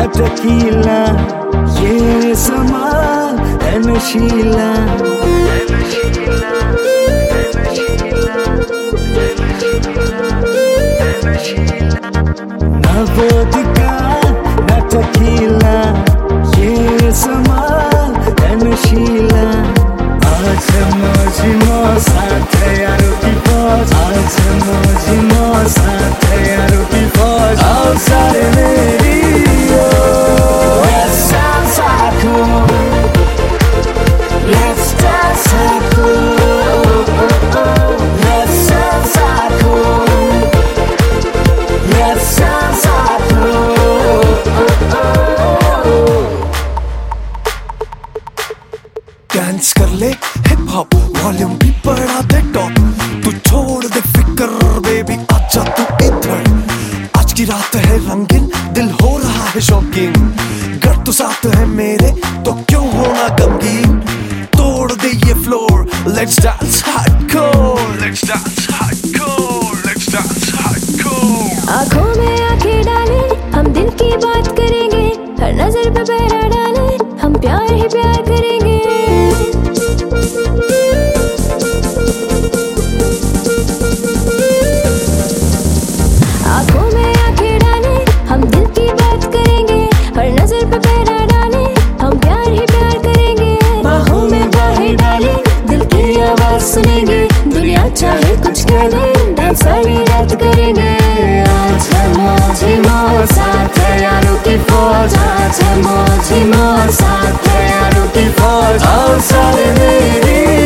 न टकीला, ये समा है नशीला। न वोदका न टकीला, ये समा है नशीला। आज मौजी साथ यारों की फौज, आज मौजी साथ यारों की फौज। आओ सारे मेरी let's dance hardcore, let's dance hardcore, let's dance hardcore, let's dance hardcore। Dance कर ले हिप हॉप, वॉल्यूम भी बढ़ा दे टॉप। तू छोड़ दे फिक्र बेबी, आजा तू इधर। आज की रात है रंगीन, दिल हो रहा है शौकीन। गर तू साथ है मेरे तो क्यों होना गमगीन। तोड़ दे ये floor, let's dance hardcore, let's dance hardcore, let's dance hardcore. आँखों में आंखें डाले, हम दिल की बात करेंगे। हर नजर पे पहरा डाले, हम प्यार ही प्यार करेंगे। आँखों में आंखें डाले, हम दिल की बात करेंगे। हर नजर पे पहरा डाले, हम प्यार ही प्यार करेंगे। बाहों में बाहें डाले, दिल की आवाज सुनेंगे। दुनिया चाहे कुछ कह ले, डांस सारी रात करेंगे। आज है मौजी साथ है यारों की फौज, आज है मौजी साथ है यारों की फौज। आओ सारे मेरी